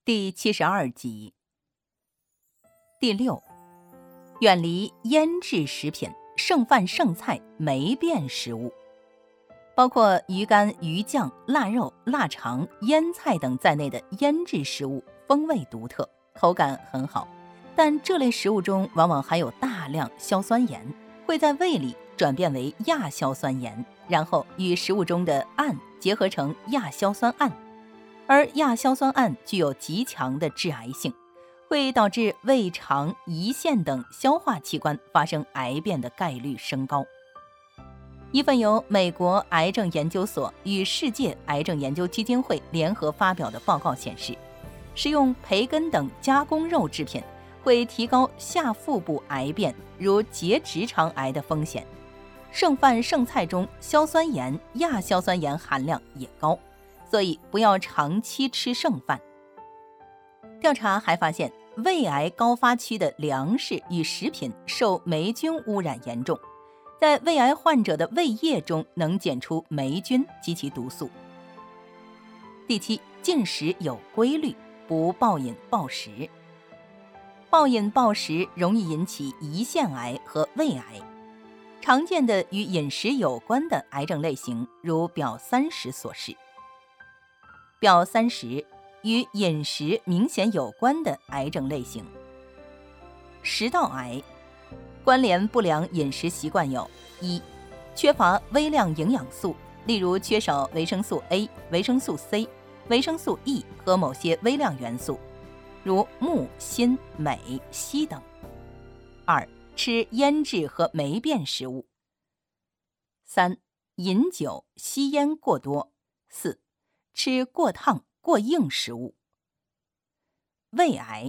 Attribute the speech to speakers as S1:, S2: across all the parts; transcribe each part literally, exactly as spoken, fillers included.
S1: 第七十二集。第六，远离腌制食品、剩饭剩菜、霉变食物，包括鱼干、鱼酱、腊肉、腊肠、腌菜等在内的腌制食物，风味独特，口感很好，但这类食物中往往含有大量硝酸盐，会在胃里转变为亚硝酸盐，然后与食物中的氨结合成亚硝酸胺。而亚硝酸胺具有极强的致癌性，会导致胃肠、胰腺等消化器官发生癌变的概率升高。一份由美国癌症研究所与世界癌症研究基金会联合发表的报告显示，食用培根等加工肉制品会提高下腹部癌变，如结直肠癌的风险。剩饭剩菜中硝酸盐、亚硝酸盐含量也高，所以不要长期吃剩饭。调查还发现，胃癌高发区的粮食与食品受霉菌污染严重，在胃癌患者的胃液中能检出霉菌及其毒素。第七，进食有规律，不暴饮暴食。暴饮暴食容易引起胰腺癌和胃癌。常见的与饮食有关的癌症类型，如表三十所示。表三十，与饮食明显有关的癌症类型。食道癌关联不良饮食习惯有：一、缺乏微量营养素，例如缺少维生素 A、维生素 C、维生素 E 和某些微量元素，如钼、锌、镁、硒等。二、吃腌制和霉变食物。三、饮酒、吸烟过多。四、吃过烫、过硬食物。胃癌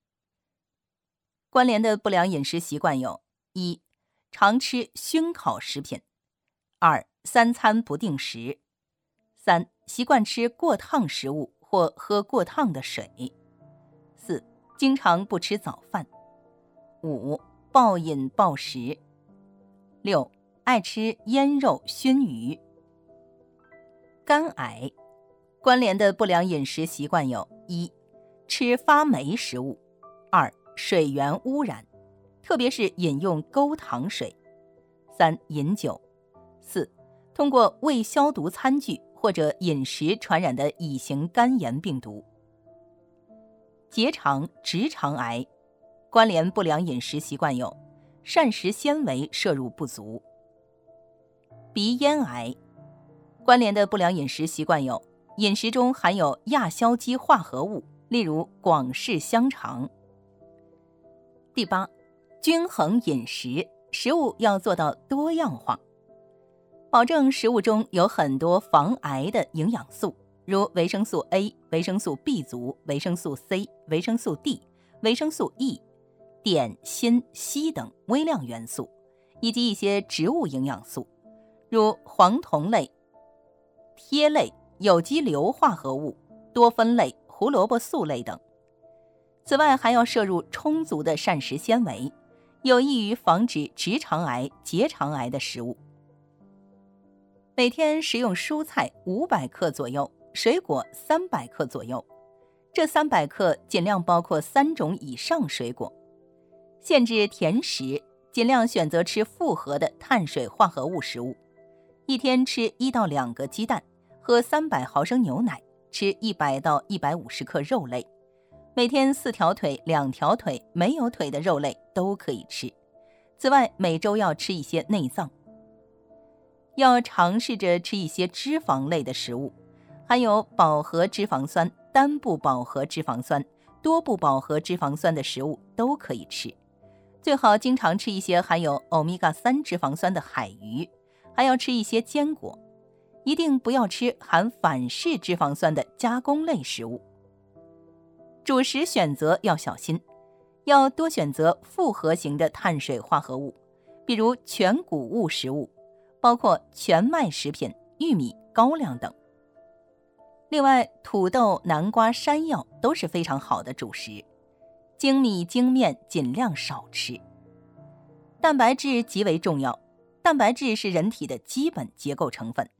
S1: 关联的不良饮食习惯有：一、常吃熏烤食品；二、三餐不定时；三、习惯吃过烫食物或喝过烫的水；四、经常不吃早饭；五、暴饮暴食；六、爱吃腌肉、熏鱼。肝癌关联的不良饮食习惯有：一、吃发霉食物；二、水源污染，特别是饮用沟塘水；三、饮酒；四、通过未消毒餐具或者饮食传染的乙型肝炎病毒。结肠、直肠癌关联不良饮食习惯有：膳食纤维摄入不足。鼻咽癌关联的不良饮食习惯有：饮食中含有亚硝基化合物，例如广式香肠。第八，均衡饮食，食物要做到多样化，保证食物中有很多防癌的营养素，如维生素 A、维生素 B 族、维生素 C、维生素 D、维生素 E、碘、锌、硒等微量元素，以及一些植物营养素，如黄酮类、萜类、有机硫化合物、多酚类、胡萝卜素类等。此外，还要摄入充足的膳食纤维，有益于防止直肠癌、结肠癌的食物。每天食用蔬菜五百克左右，水果三百克左右，这三百克尽量包括三种以上水果。限制甜食，尽量选择吃复合的碳水化合物食物。一天吃一到两个鸡蛋，喝三百毫升牛奶，吃一百到一百五十克肉类。每天四条腿、两条腿、没有腿的肉类都可以吃。此外，每周要吃一些内脏。要尝试着吃一些脂肪类的食物，含有饱和脂肪酸、单不饱和脂肪酸、多不饱和脂肪酸的食物都可以吃。最好经常吃一些含有欧米伽三脂肪酸的海鱼，还要吃一些坚果。一定不要吃含反式脂肪酸的加工类食物。主食选择要小心，要多选择复合型的碳水化合物，比如全谷物食物，包括全麦食品、玉米、高粱等。另外，土豆、南瓜、山药都是非常好的主食。精米精面尽量少吃。蛋白质极为重要，蛋白质是人体的基本结构成分，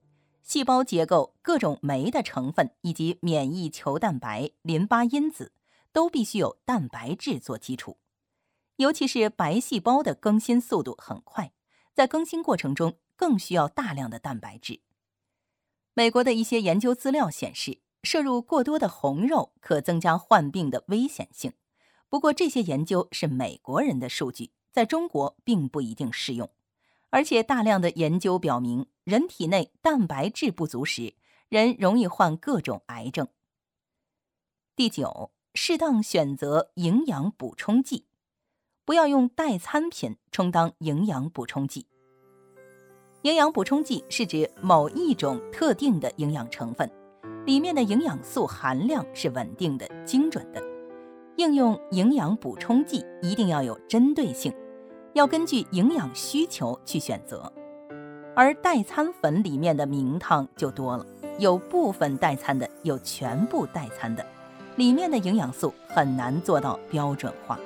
S1: 细胞结构、各种酶的成分以及免疫球蛋白、淋巴因子都必须有蛋白质做基础。尤其是白细胞的更新速度很快，在更新过程中更需要大量的蛋白质。美国的一些研究资料显示，摄入过多的红肉可增加患病的危险性。不过这些研究是美国人的数据，在中国并不一定适用。而且大量的研究表明，人体内蛋白质不足时，人容易患各种癌症。第九，适当选择营养补充剂，不要用代餐品充当营养补充剂。营养补充剂是指某一种特定的营养成分，里面的营养素含量是稳定的、精准的。应用营养补充剂一定要有针对性，要根据营养需求去选择。而代餐粉里面的名堂就多了，有部分代餐的，有全部代餐的，里面的营养素很难做到标准化。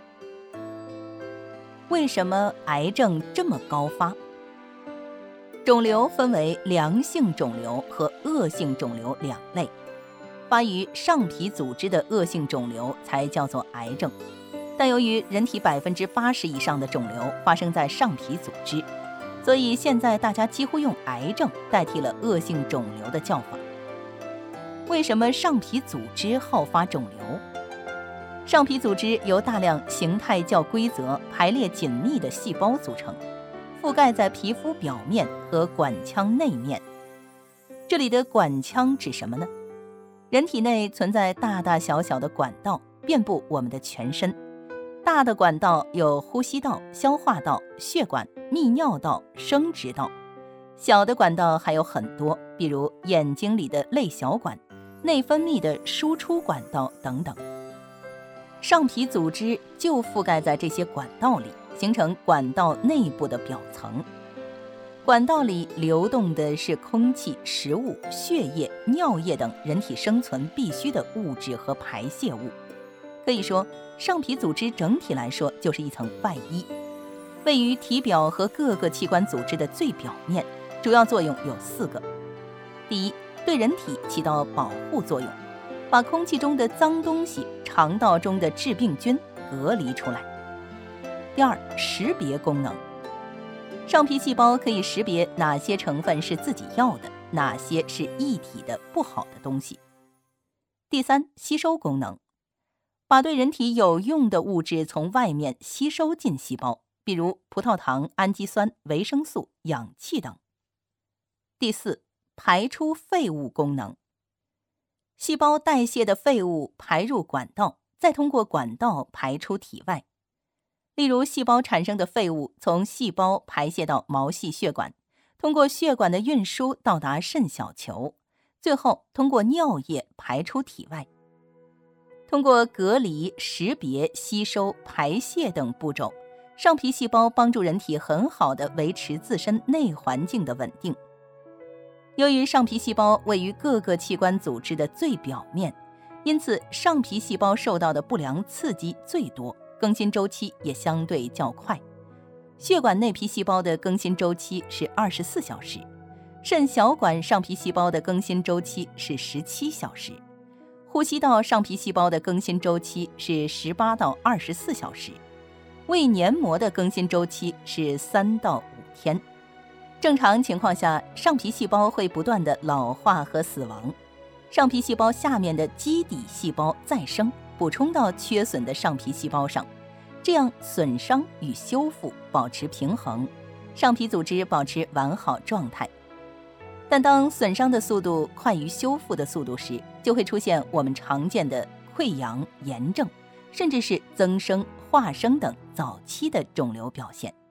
S1: 为什么癌症这么高发？肿瘤分为良性肿瘤和恶性肿瘤两类，发于上皮组织的恶性肿瘤才叫做癌症。但由于人体百分之八十以上的肿瘤发生在上皮组织，所以现在大家几乎用癌症代替了恶性肿瘤的叫法。为什么上皮组织好发肿瘤？上皮组织由大量形态较规则、排列紧密的细胞组成，覆盖在皮肤表面和管腔内面。这里的管腔指什么呢？人体内存在大大小小的管道，遍布我们的全身。大的管道有呼吸道、消化道、血管、泌尿道、生殖道。小的管道还有很多，比如眼睛里的泪小管、内分泌的输出管道等等。上皮组织就覆盖在这些管道里，形成管道内部的表层。管道里流动的是空气、食物、血液、尿液等人体生存必需的物质和排泄物。可以说，上皮组织整体来说就是一层外衣，位于体表和各个器官组织的最表面，主要作用有四个。第一，对人体起到保护作用，把空气中的脏东西、肠道中的致病菌隔离出来。第二，识别功能，上皮细胞可以识别哪些成分是自己要的，哪些是异体的不好的东西。第三，吸收功能，把对人体有用的物质从外面吸收进细胞，比如葡萄糖、氨基酸、维生素、氧气等。第四，排出废物功能，细胞代谢的废物排入管道，再通过管道排出体外。例如，细胞产生的废物从细胞排泄到毛细血管，通过血管的运输到达肾小球，最后通过尿液排出体外。通过隔离、识别、吸收、排泄等步骤，上皮细胞帮助人体很好地维持自身内环境的稳定。由于上皮细胞位于各个器官组织的最表面，因此上皮细胞受到的不良刺激最多，更新周期也相对较快。血管内皮细胞的更新周期是二十四小时，肾小管上皮细胞的更新周期是十七小时，呼吸道上皮细胞的更新周期是十八到二十四小时，胃黏膜的更新周期是三到五天。正常情况下，上皮细胞会不断的老化和死亡，上皮细胞下面的基底细胞再生，补充到缺损的上皮细胞上，这样损伤与修复保持平衡，上皮组织保持完好状态。但当损伤的速度快于修复的速度时，就会出现我们常见的溃疡、炎症，甚至是增生、化生等早期的肿瘤表现。